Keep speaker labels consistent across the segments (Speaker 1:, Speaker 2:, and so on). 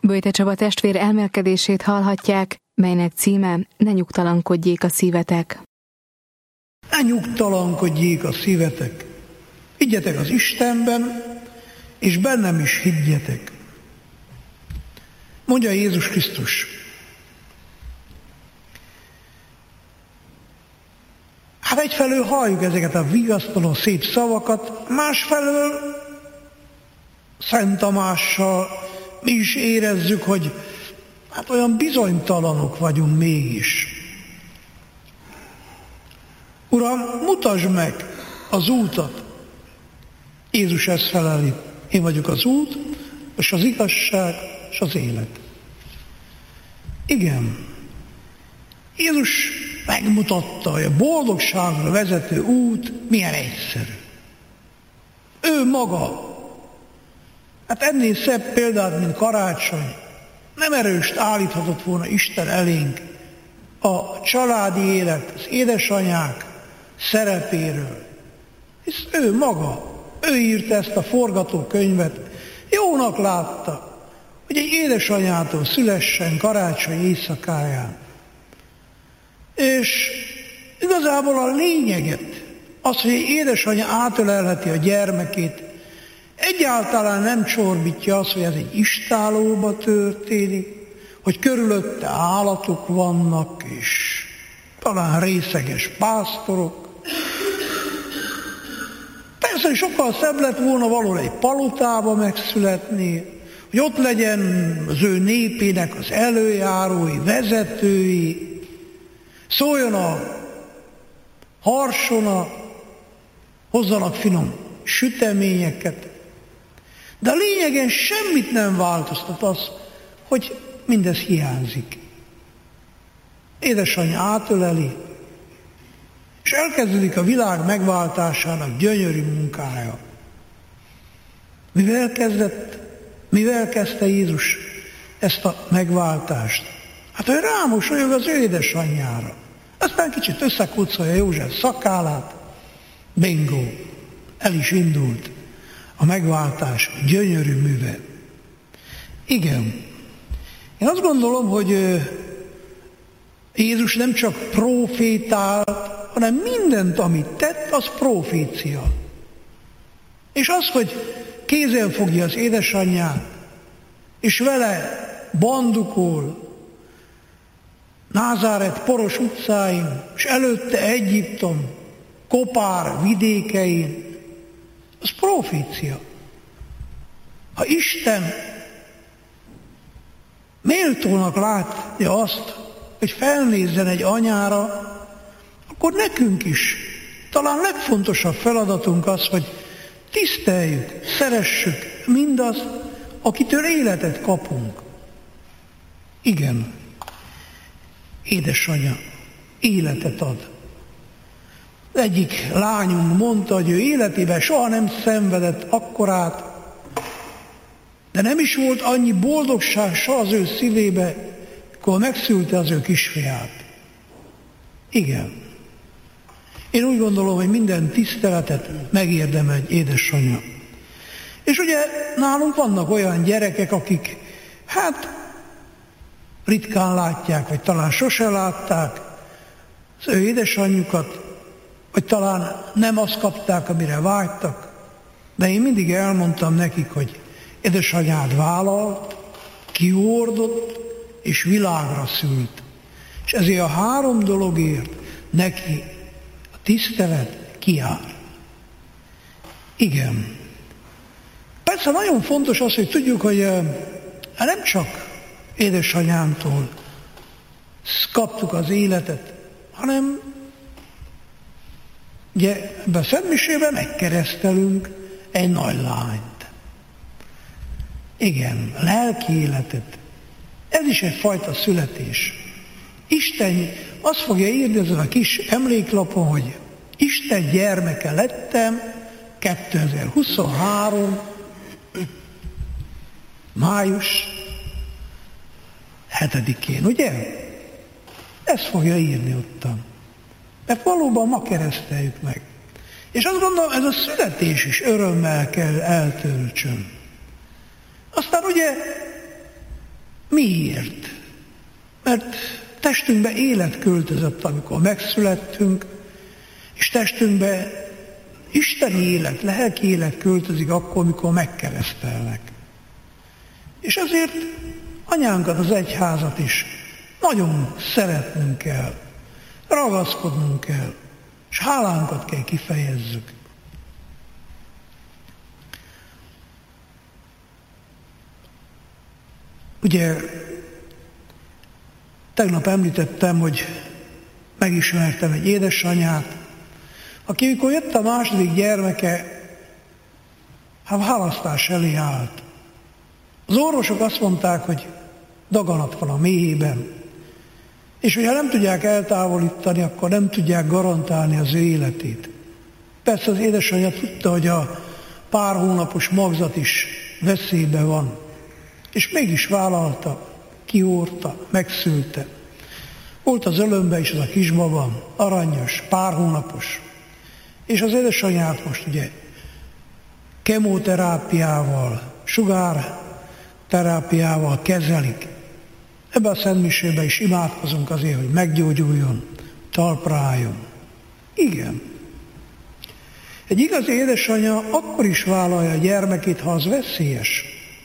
Speaker 1: Böjte Csaba testvér elmélkedését hallhatják, melynek címe Ne nyugtalankodjék a szívetek.
Speaker 2: Ne nyugtalankodjék a szívetek. Higgyetek az Istenben, és bennem is higgyetek. Mondja Jézus Krisztus. Hát egyfelől halljuk ezeket a vigasztaló szép szavakat, másfelől Szent Tamással mi is érezzük, hogy hát olyan bizonytalanok vagyunk mégis. Uram, mutasd meg az útat. Jézus ezt feleli. Én vagyok az út, és az igazság, és az élet. Igen. Jézus megmutatta, hogy a boldogságra vezető út milyen egyszerű. Ő maga. Hát ennél szebb példát, mint karácsony, nem erőst állíthatott volna Isten elénk a családi élet, az édesanyák szerepéről. Hisz ő maga, ő írta ezt a forgatókönyvet, jónak látta, hogy egy édesanyától szülessen karácsony éjszakáján. És igazából a lényeget, az, hogy egy édesanya átölelheti a gyermekét, egyáltalán nem csorbítja az, hogy ez egy istállóba történik, hogy körülötte állatok vannak, és talán részeges pásztorok. Persze, hogy sokkal szebb lett volna valahol egy palotába megszületni, hogy ott legyen az ő népének az előjárói, vezetői, szóljon a harsona, hozzanak finom süteményeket. De a lényegen semmit nem változtat az, hogy mindez hiányzik. Édesanyja átöleli, és elkezdődik a világ megváltásának gyönyörű munkája. Mivel kezdte Jézus ezt a megváltást? Hát ő rámosolyog az ő édesanyjára. Aztán kicsit összekuccolja József szakállát, bingo, el is indult a megváltás gyönyörű műve. Igen. Én azt gondolom, hogy Jézus nem csak profétált, hanem mindent, amit tett, az profécia. És az, hogy kézen fogja az édesanyját, és vele bandukol Názáret poros utcáin, és előtte Egyiptom kopár vidékein, az profécia. Ha Isten méltónak látja azt, hogy felnézzen egy anyára, akkor nekünk is talán legfontosabb feladatunk az, hogy tiszteljük, szeressük mindazt, akitől életet kapunk. Igen, édesanya életet ad. Az egyik lányunk mondta, hogy ő életében soha nem szenvedett akkorát, de nem is volt annyi boldogság soha az ő szívébe, akkor megszülte az ő kisfiát. Igen. Én úgy gondolom, hogy minden tiszteletet megérdemel egy édesanyja. És ugye nálunk vannak olyan gyerekek, akik hát ritkán látják, vagy talán sose látták az ő édesanyjukat, vagy talán nem azt kapták, amire vágytak. De én mindig elmondtam nekik, hogy édesanyád vállalt, kiordott, és világra szült. És ezért a 3 dologért neki a tisztelet kiáll. Igen. Persze nagyon fontos az, hogy tudjuk, hogy nem csak édesanyámtól kaptuk az életet, hanem ugye ebben a szentmisében megkeresztelünk egy nagy lányt. Igen, lelki életet. Ez is egyfajta születés. Isten azt fogja írni ezen a kis emléklapon, hogy Isten gyermeke lettem 2023. május 7-én, ugye? Ezt fogja írni ottan. Mert valóban ma kereszteljük meg. És azt gondolom, ez a születés is örömmel kell eltöltsön. Aztán ugye Miért? Mert testünkbe élet költözött, amikor megszülettünk, és testünkbe isteni élet, lelki élet költözik akkor, mikor megkeresztelnek. És azért anyánkat, az egyházat is nagyon szeretnünk kell, ragaszkodnunk kell, és hálánkat kell kifejezzük. Ugye tegnap említettem, hogy megismertem egy édesanyát, aki, amikor jött a második gyermeke, választás elé állt. Az orvosok azt mondták, hogy daganat van a méhében, és hogyha nem tudják eltávolítani, akkor nem tudják garantálni az ő életét. Persze az édesanyja tudta, hogy a pár hónapos magzat is veszélyben van, és mégis vállalta, kihordta, megszülte. Volt az ölömbe is az a kisbaba, aranyos, pár hónapos. És az édesanyját most ugye kemoterápiával, sugárterápiával kezelik. Ebben a szentmisében is imádkozunk azért, hogy meggyógyuljon, talpra álljon. Igen. Egy igazi édesanyja akkor is vállalja a gyermekét, ha az veszélyes.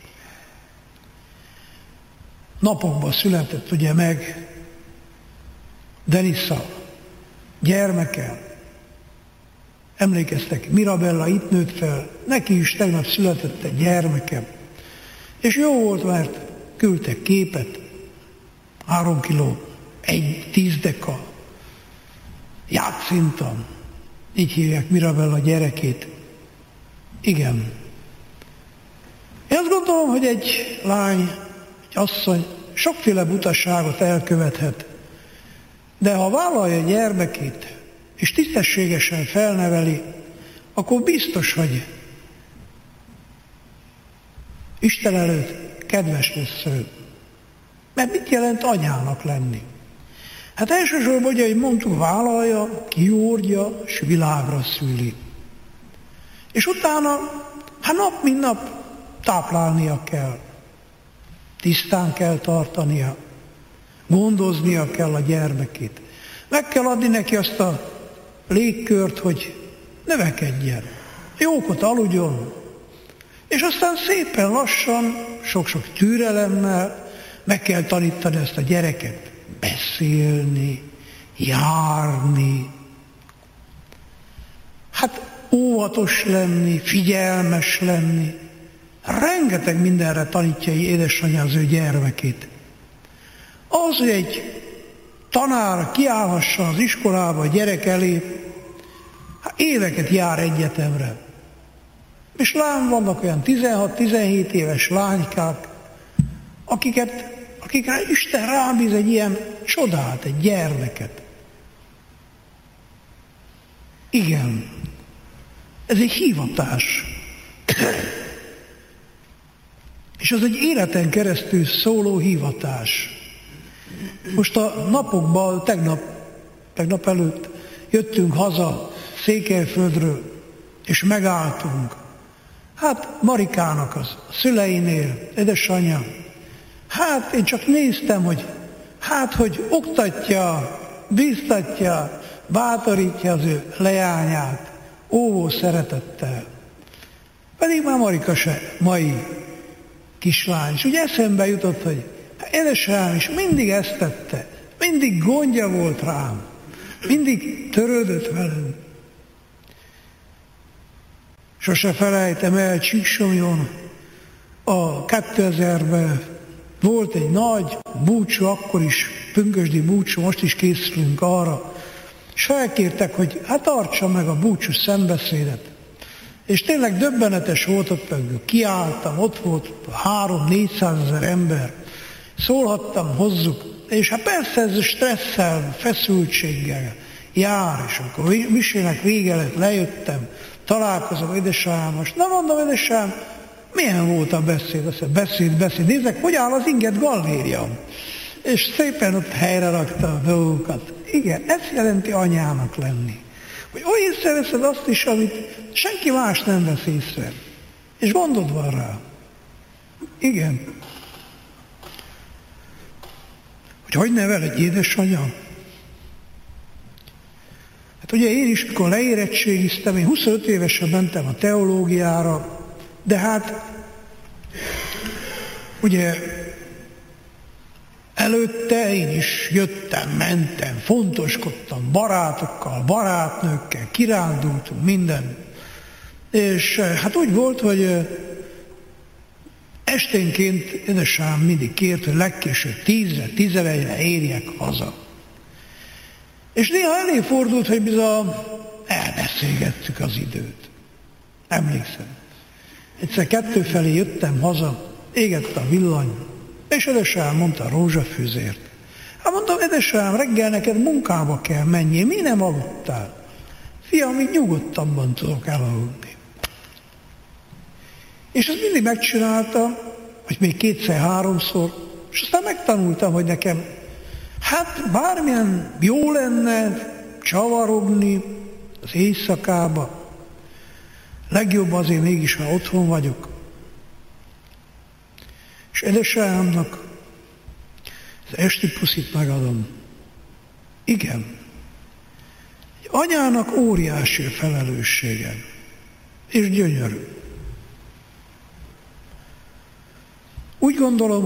Speaker 2: Napokban született ugye meg Denisa gyermeke. Emlékeztek, Mirabella itt nőtt fel, neki is tegnap született egy gyermeke. És jó volt, mert küldtek képet, 3 kiló, 10 deka, játszintam. Így hívják Mirabella gyerekét. Igen. Én azt gondolom, hogy egy lány, egy asszony sokféle butaságot elkövethet, de ha vállalja a gyermekét, és tisztességesen felneveli, akkor biztos, hogy Isten előtt kedves lesz ő. Mert mit jelent anyának lenni? Hát elsősorban, ugye, hogy mondtuk, vállalja, kiúrja, és világra szüli. És utána, nap mint nap táplálnia kell. Tisztán kell tartania. Gondoznia kell a gyermekét. Meg kell adni neki azt a légkört, hogy növekedjen. Jókot aludjon. És aztán szépen lassan, sok-sok türelemmel meg kell tanítani ezt a gyereket. Beszélni, járni. Óvatos lenni, figyelmes lenni. Rengeteg mindenre tanítja édesanyja az ő gyermekét. Az, hogy egy tanár kiállhassa az iskolába a gyerek elé, éveket jár egyetemre. És lám vannak olyan 16-17 éves lánykák, akikre Isten rábíz egy ilyen csodát, egy gyermeket. Igen, ez egy hivatás. És az egy életen keresztül szóló hivatás. Most a napokban, tegnap előtt jöttünk haza Székelyföldről, és megálltunk. Marikának a szüleinél, édesanyja. Én csak néztem, hogy oktatja, bíztatja, bátorítja az ő leányát, óvó szeretettel. Pedig már Marika se mai kislány. És ugye eszembe jutott, hogy édesanyám is mindig ezt tette, mindig gondja volt rám, mindig törődött velem. Sose felejtem el, Csíksomlyón a 2000-ben volt egy nagy búcsú, akkor is pünkösdi búcsú, most is készülünk arra, és felkértek, hogy tartsa meg a búcsú szentbeszédet. És tényleg döbbenetes volt, ott kiálltam, ott volt 300-400 ezer ember, szólhattam hozzuk, és persze ez stresszel, feszültséggel jár, és akkor misének vége lett, lejöttem, találkozom édesanyám, most nem mondom, édesanyám, milyen volt a beszéd? Azt beszéd, nézzek, hogy áll az Inget Galléria. És szépen ott helyre rakta a dolgokat. Igen, ez jelenti anyának lenni. Hogy olyan észreveszed azt is, amit senki más nem vesz észre. És gondod van rá. Igen. hogy nevel egy édesanyja? Hát ugye én is, mikor leérettségiztem, én 25 évesen mentem a teológiára, de hát ugye előtte én is jöttem, mentem, fontoskodtam barátokkal, barátnőkkel, kirándultunk, minden. És hát úgy volt, hogy esténként édesám mindig kért, hogy legkésőbb 10-re, 11-re érjek haza. És néha előfordult, hogy bizony elbeszélgettük az időt. Emlékszem. Egyszer 2 felé jöttem haza, égett a villany, és édesám mondta a rózsafűzért. Hát mondtam, édesám, reggel neked munkába kell menjél, mi nem aludtál? Fiam, így nyugodtabban tudok elaludni. És ezt mindig megcsinálta, hogy még 2-3-szor, és aztán megtanultam, hogy nekem, hát bármilyen jó lenne csavarogni az éjszakába, legjobb azért mégis, ha otthon vagyok. És édesanyámnak az esti puszit megadom. Igen. Egy anyának óriási felelőssége. És gyönyörű. Úgy gondolom,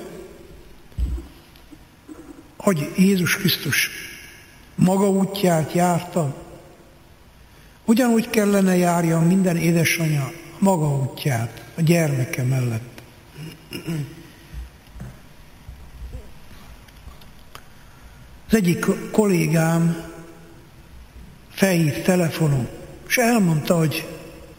Speaker 2: hogy Jézus Krisztus maga útját járta, ugyanúgy kellene járja minden édesanya maga útját a gyermeke mellett. Az egyik kollégám felhívt telefonon, és elmondta, hogy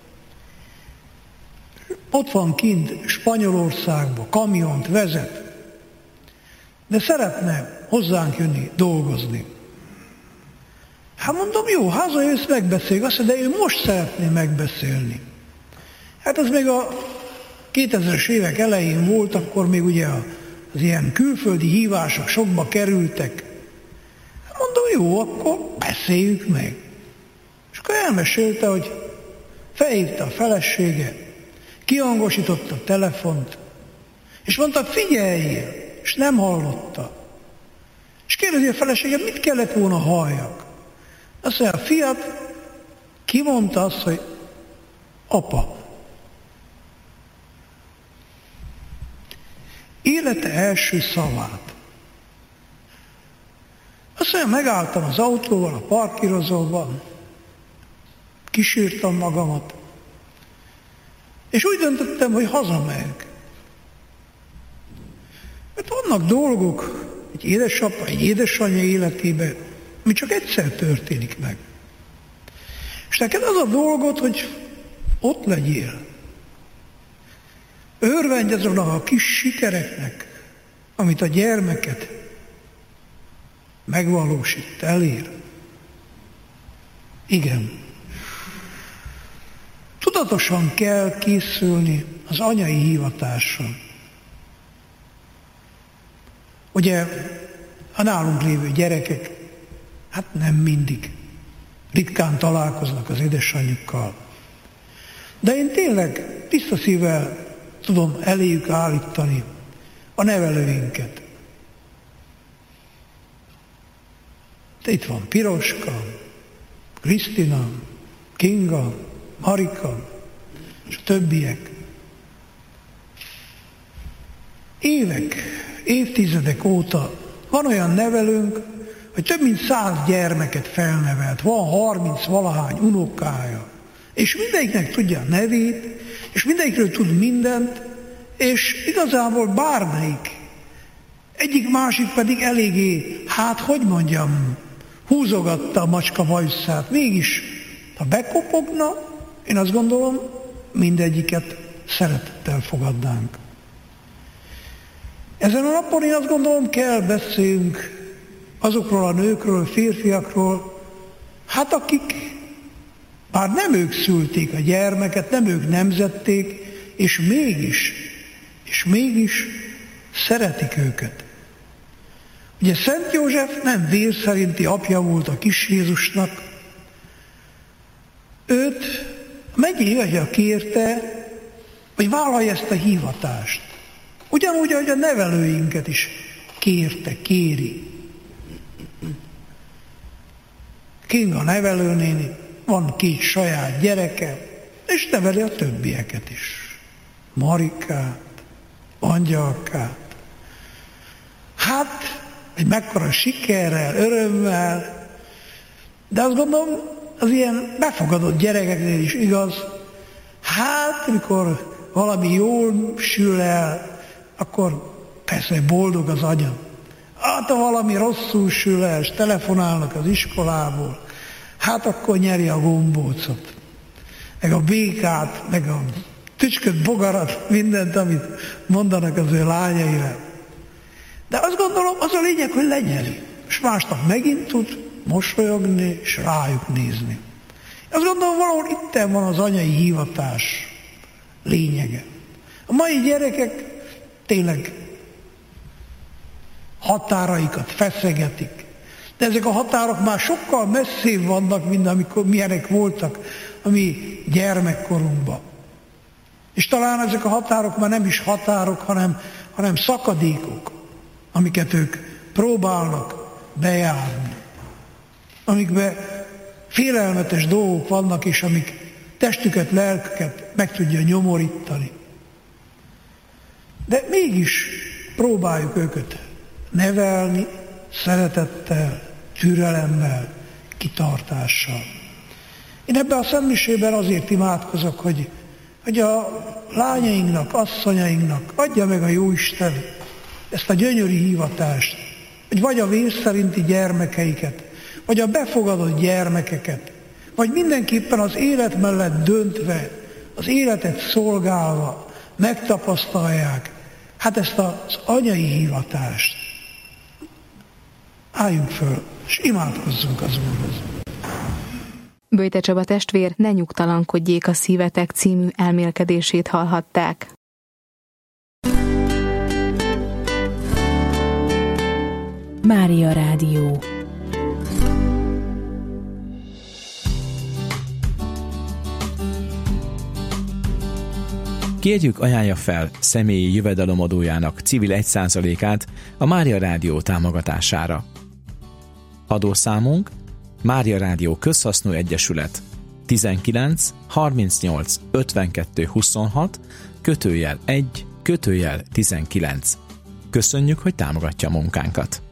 Speaker 2: ott van kint Spanyolországban, kamiont vezet, de szeretne hozzánk jönni dolgozni. Hát mondom, jó, hazajössz, megbeszéljük. Azt mondja, de ő most szeretné megbeszélni. Hát az még a 2000-es évek elején volt, akkor még ugye az ilyen külföldi hívások sokba kerültek. Mondom, jó, akkor beszéljük meg. És akkor elmesélte, hogy felhívta a felesége, kihangosította a telefont, és mondta, figyeljél, és nem hallotta. És kérdezi a felesége, mit kellett volna halljak? Azt mondja, a fiat kimondta azt, hogy apa. Élete első szavát. Azt mondja, megálltam az autóval, a parkírozóban, kisírtam magamat, és úgy döntöttem, hogy hazamegyek. Mert vannak dolgok egy édesapa, egy édesanyja életében, ami csak egyszer történik meg. És neked az a dolgod, hogy ott legyél. Örvendj azoknak a kis sikereknek, amit a gyermeket megvalósít, elér. Igen. Tudatosan kell készülni az anyai hivatásra. Ugye a nálunk lévő gyerekek, hát nem mindig, ritkán találkoznak az édesanyjukkal. De én tényleg tiszta szívvel tudom eléjük állítani a nevelőinket. De itt van Piroska, Krisztina, Kinga, Marika, és a többiek. Évek, évtizedek óta van olyan nevelőnk, hogy több mint 100 gyermeket felnevelt, van 30 valahány unokája, és mindegyiknek tudja a nevét, és mindegyikről tud mindent, és igazából bármelyik, egyik-másik pedig eléggé, hát hogy mondjam, húzogatta a macska bajuszát, mégis, ha bekopogna, én azt gondolom, mindegyiket szeretettel fogadnánk. Ezen a napon én azt gondolom, kell beszélnünk azokról a nőkről, férfiakról, hát akik bár nem ők szülték a gyermeket, nem ők nemzették, és mégis szeretik őket. Ugye Szent József nem vér szerinti apja volt a kis Jézusnak, őt a megyei atya kérte, hogy vállalja ezt a hivatást. Ugyanúgy, ahogy a nevelőinket is kéri. Kinga nevelőnéni, van 2 saját gyereke, és neveli a többieket is. Marikát, Angyalkát. Hát, egy mekkora sikerrel, örömmel, de azt gondolom, az ilyen befogadott gyerekeknél is igaz, hát, amikor valami jól sül el, akkor persze boldog az anya. Hát, ha valami rosszul sül el, és telefonálnak az iskolából, hát akkor nyeri a gombócot, meg a békát, meg a tücsköt, bogarat, mindent, amit mondanak az ő lányaira. De azt gondolom, az a lényeg, hogy lenyeli. És másnap megint tud mosolyogni, és rájuk nézni. Azt gondolom, valahol itten van az anyai hivatás lényege. A mai gyerekek tényleg határaikat feszegetik, de ezek a határok már sokkal messzébb vannak, mint amikor milyenek voltak a mi gyermekkorunkban. És talán ezek a határok már nem is határok, hanem szakadékok, amiket ők próbálnak bejárni, amikben félelmetes dolgok vannak, és amik testüket, lelküket meg tudja nyomorítani. De mégis próbáljuk őket nevelni szeretettel, türelemmel, kitartással. Én ebben a szentmisében azért imádkozok, hogy a lányainknak, asszonyainknak adja meg a Jóisten ezt a gyönyörű hivatást, hogy vagy a vér szerinti gyermekeiket, vagy a befogadott gyermekeket, vagy mindenképpen az élet mellett döntve, az életet szolgálva megtapasztalják hát ezt az anyai hivatást. Álljunk föl, és imádkozzunk az Úrhoz.
Speaker 1: Böjte Csaba testvér Ne nyugtalankodjék a szívetek című elmélkedését hallhatták.
Speaker 3: Mária Rádió.
Speaker 4: Kérjük, ajánlja fel személyi jövedelemadójának civil 1%-át a Mária Rádió támogatására. Adószámunk Mária Rádió Közhasznú Egyesület 19 38 52 26 /1 /19. Köszönjük, hogy támogatja munkánkat.